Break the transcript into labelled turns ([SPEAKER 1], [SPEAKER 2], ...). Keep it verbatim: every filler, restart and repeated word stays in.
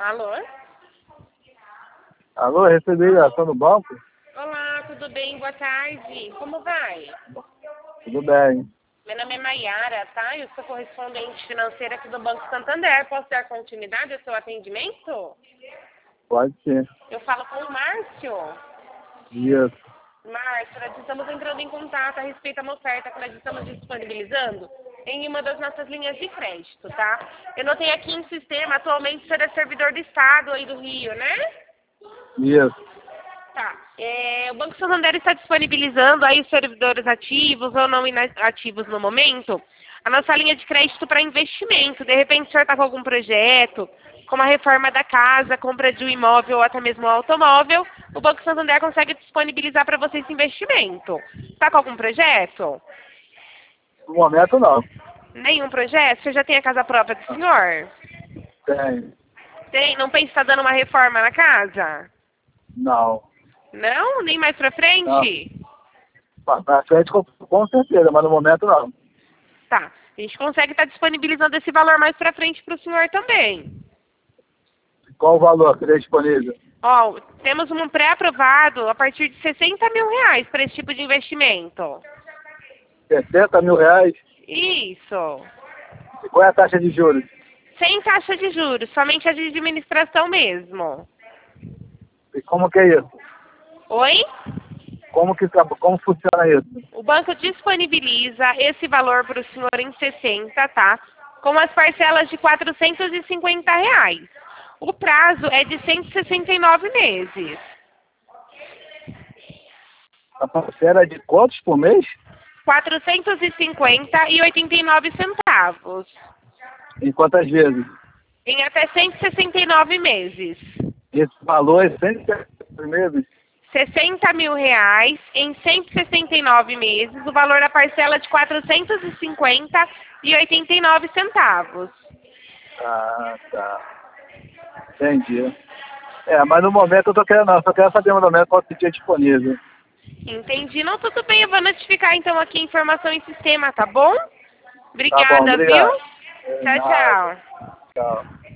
[SPEAKER 1] Alô?
[SPEAKER 2] Alô, recebi a ligação do banco?
[SPEAKER 1] Olá, tudo bem? Boa tarde. Como vai?
[SPEAKER 2] Tudo bem.
[SPEAKER 1] Meu nome é Maiara, tá? Eu sou correspondente financeira aqui do Banco Santander. Posso dar continuidade ao seu atendimento?
[SPEAKER 2] Pode ser.
[SPEAKER 1] Eu falo com o Márcio.
[SPEAKER 2] Isso.
[SPEAKER 1] Márcio, nós estamos entrando em contato a respeito de uma oferta que nós estamos disponibilizando em uma das nossas linhas de crédito, tá? Eu notei aqui em sistema, atualmente você é servidor do Estado aí do Rio, né?
[SPEAKER 2] Isso.
[SPEAKER 1] Tá. É, o Banco Santander está disponibilizando aí os servidores ativos ou não inativos no momento, a nossa linha de crédito para investimento. De repente o senhor está com algum projeto, como a reforma da casa, compra de um imóvel ou até mesmo um automóvel, o Banco Santander consegue disponibilizar para você esse investimento. Está com algum projeto?
[SPEAKER 2] No momento, não.
[SPEAKER 1] Nenhum projeto? Você já tem a casa própria do senhor?
[SPEAKER 2] Tem.
[SPEAKER 1] Tem? Não pensa em estar dando uma reforma na casa?
[SPEAKER 2] Não.
[SPEAKER 1] Não? Nem mais pra frente?
[SPEAKER 2] Não. Pra frente, com, com certeza, mas no momento, não.
[SPEAKER 1] Tá. A gente consegue estar disponibilizando esse valor mais pra frente pro senhor também.
[SPEAKER 2] Qual o valor que tem disponível?
[SPEAKER 1] Ó, temos um pré-aprovado a partir de sessenta mil reais para esse tipo de investimento.
[SPEAKER 2] sessenta mil reais?
[SPEAKER 1] Isso.
[SPEAKER 2] E qual é a taxa de juros?
[SPEAKER 1] Sem taxa de juros, somente a de administração mesmo.
[SPEAKER 2] E como que é isso?
[SPEAKER 1] Oi?
[SPEAKER 2] Como que como funciona isso?
[SPEAKER 1] O banco disponibiliza esse valor para o senhor em sessenta, tá? Com as parcelas de quatrocentos e cinquenta reais. O prazo é de cento e sessenta e nove meses.
[SPEAKER 2] A parcela é de quantos por mês?
[SPEAKER 1] quatrocentos e cinquenta e oitenta e nove centavos.
[SPEAKER 2] Em quantas vezes?
[SPEAKER 1] Em até cento e sessenta e nove meses.
[SPEAKER 2] Esse valor é cento e sessenta meses?
[SPEAKER 1] sessenta mil reais em cento e sessenta e nove meses. O valor da parcela é de quatrocentos e cinquenta e oitenta e nove centavos.
[SPEAKER 2] Ah, tá. Entendi. É, mas no momento eu tô querendo não, só quero saber no momento qual que tinha disponível.
[SPEAKER 1] Entendi. Não, tudo bem. Eu vou notificar então aqui a informação em sistema, tá bom?
[SPEAKER 2] Tá
[SPEAKER 1] Obrigada,
[SPEAKER 2] bom, obrigado.
[SPEAKER 1] viu? Tchau, tchau.
[SPEAKER 2] Tchau.